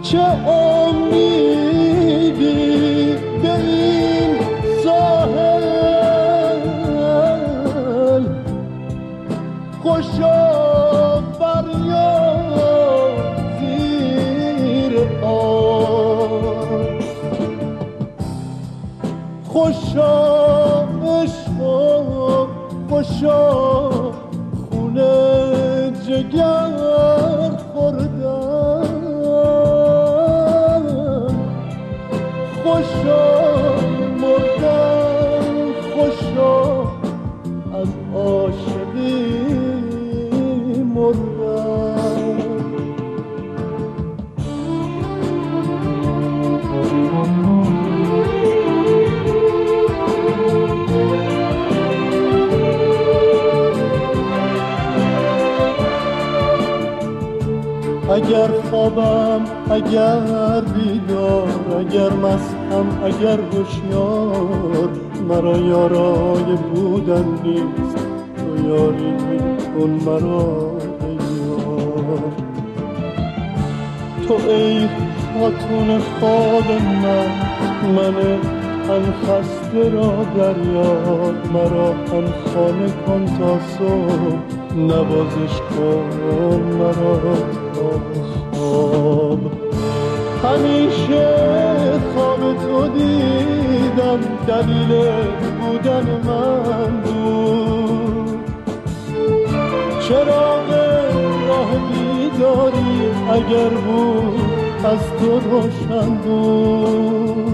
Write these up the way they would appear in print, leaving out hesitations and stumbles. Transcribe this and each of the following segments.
چه امیدی به این ساحل، خوشا فریاد زیر آب، خوشا عشق، خوشا خونه جگر خوردن، خوشا مردن، خوشا از عاشقی مردن. اگر خوابم، اگر بیدار، اگر مستم، اگر هوشیار، مرا یارای بودن نیست، تو یاری کن مرا ای یار. تو ای خاتون خواب من تن خسته را دریاب، مرا هم خانه کن تا صبح، نوازش کن مرا تا خواب. همیشه خواب تو دیدم، دلیل بودن من بود، چراغ راه بیداری اگر بود از تو روشن بود.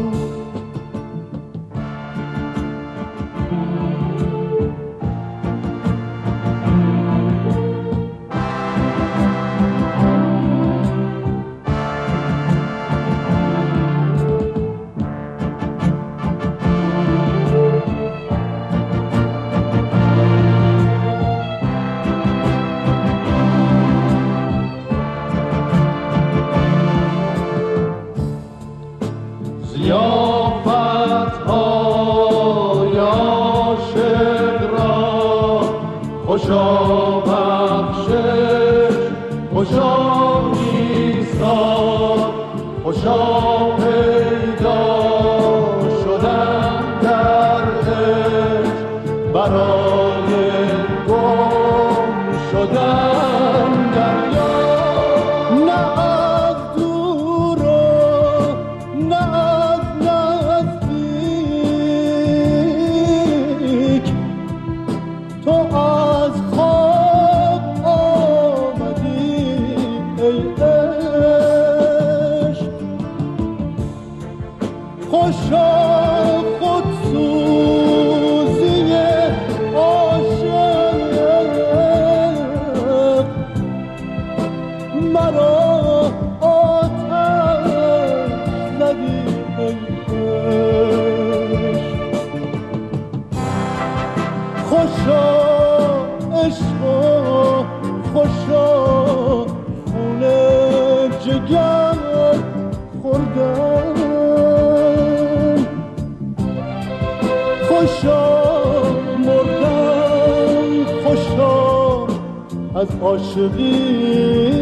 خوشا بخشش، خوشا ایثار، خوشا پیدا شدن در عشق، برای گم شدن دریا. نه از دور و نه از نزدیک، تو از خواب آمدی ای عشق. خوشا خودسوزی عاشق، مرا آتش زدی ای عشق. خوشا عشق، خوشا خونه جگر خوردن، خوشا مردن، خوشا از عاشقی